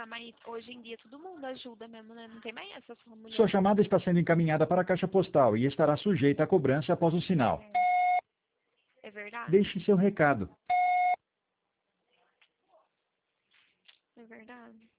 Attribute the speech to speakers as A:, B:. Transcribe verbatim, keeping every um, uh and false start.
A: Ah, mas hoje em dia todo mundo ajuda mesmo, né? Não tem mais essa sua mulher.
B: Sua chamada está sendo encaminhada para a caixa postal e estará sujeita à cobrança após o sinal.
A: É verdade?
B: Deixe seu recado.
A: É verdade.